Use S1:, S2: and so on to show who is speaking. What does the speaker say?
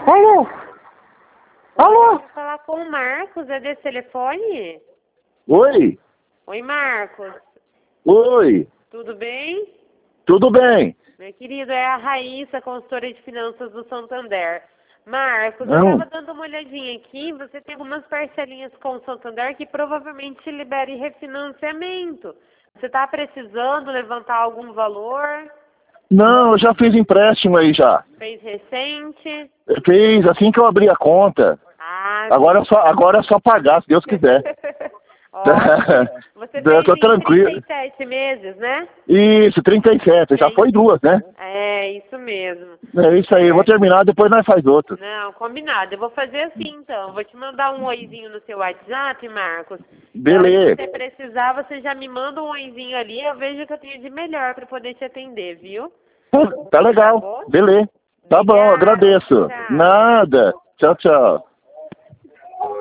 S1: Alô? Alô?
S2: Vou falar com o Marcos, é desse telefone?
S1: Oi?
S2: Oi, Marcos.
S1: Oi?
S2: Tudo bem?
S1: Tudo bem?
S2: Meu querido, é a Raíssa, consultora de finanças do Santander. Marcos, eu
S1: Não.
S2: estava dando uma olhadinha aqui, você tem algumas parcelinhas com o Santander que provavelmente te libere refinanciamento. Você está precisando levantar algum valor?
S1: Não, eu já fiz empréstimo aí já.
S2: Fez recente?
S1: Eu fiz assim que eu abri a conta.
S2: Ah,
S1: Agora é só pagar, se Deus quiser.
S2: ótimo. Você
S1: Eu
S2: fez
S1: tô
S2: em
S1: tranquilo.
S2: 37 meses, né?
S1: Isso, 37. Já foi duas, né?
S2: É, isso mesmo.
S1: É isso aí. Eu vou terminar, depois nós faz outro.
S2: Não, combinado. Eu vou fazer assim, então. Vou te mandar um oizinho no seu WhatsApp, Marcos. Na hora que
S1: Beleza.
S2: você precisar, você já me manda um oizinho ali. Eu vejo o que eu tenho de melhor para poder te atender, viu?
S1: Tá legal.
S2: Tá bom?
S1: Beleza. Tá bom,
S2: Obrigada.
S1: agradeço.
S2: Tchau.
S1: Nada. Tchau, tchau.